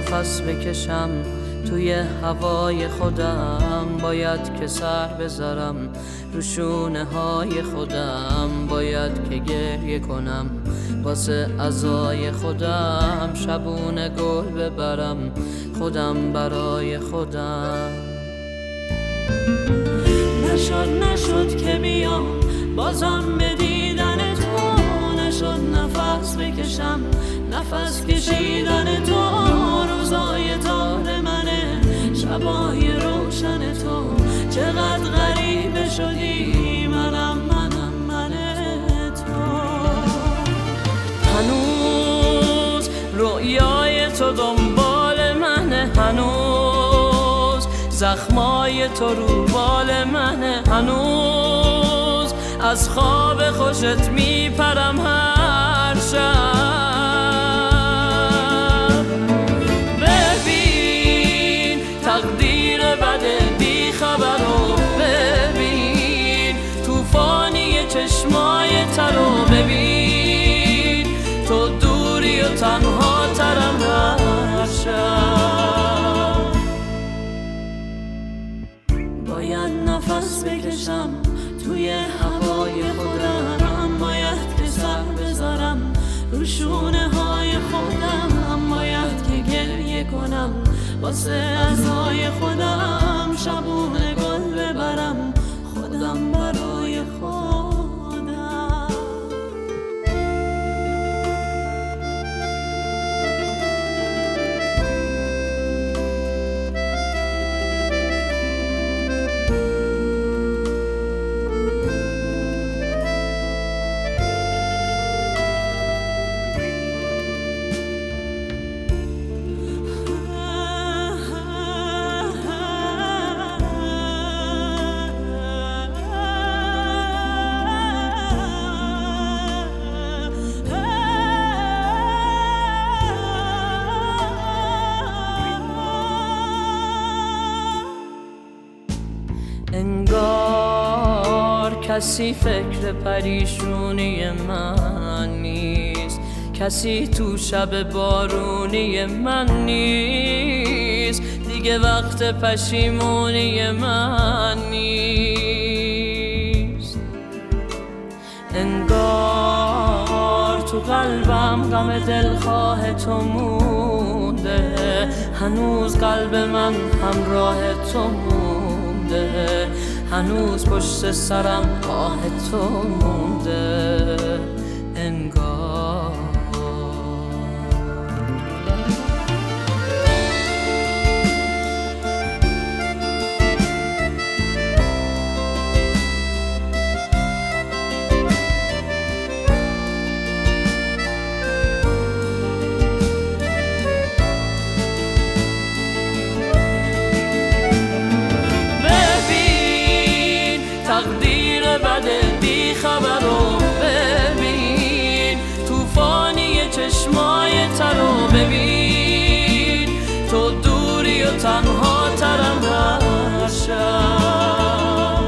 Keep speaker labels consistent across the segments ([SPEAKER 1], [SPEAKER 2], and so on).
[SPEAKER 1] نفس بکشم توی هوای خودم، باید که سر بذارم رو شونه های خودم، باید که گریه کنم واسه عزای خودم، شبونه گل ببرم خودم برای خودم. نشد که بیام بازم به دیدن تو، نشد نفس بکشم نفس کشیدن تو، روزای تار منه شبای روشن تو، چقدر غریبه شدی منم تو. هنوز رویای تو دنبال منه، هنوز زخمای تو رو بال منه، هنوز از خواب خوشت میپرم هر شب. ببین تقدیر بده بی خبرو، ببین توفانی چشمای ترو، ببین تو دوری و تنها ترم هر شب. باید نفس بکشم توی هوای خودم، باید که سر بذارم رو شونه های خودم، باید که گریه کنم واسه عزای خودم، شبونه گل ببرم خودم برای خودم. انگار کسی فکر پریشونی من نیست، کسی تو شب بارونی من نیست، دیگه وقت پشیمونی من نیست. انگار تو قلبم غم دلخواه تو مونده، هنوز قلب من همراه تو مونده، هنوز پشت سرم آه تو مونده. انگار تقدیر بده بی خبرو، ببین توفانی چشمای ترو، ببین تو دوری و تنها ترم هر شب.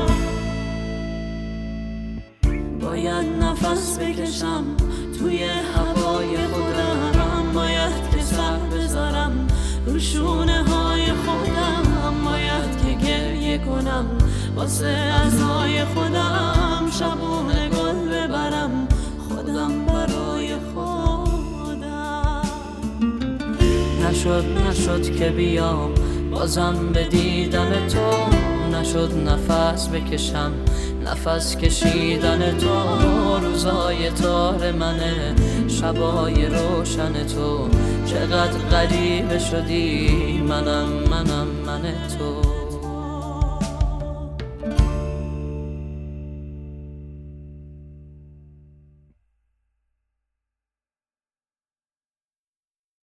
[SPEAKER 1] باید نفس بکشم توی هوای خودم، باید که سر بذارم رو شونه های خودم، باید که گریه کنم واسه عزای خودم، شبونه گل ببرم خودم برای خودم. نشد که بیام بازم به دیدن تو، نشد نفس بکشم نفس کشیدن تو، روزای تار منه شبای روشن تو، چقدر غریبه شدی منم تو.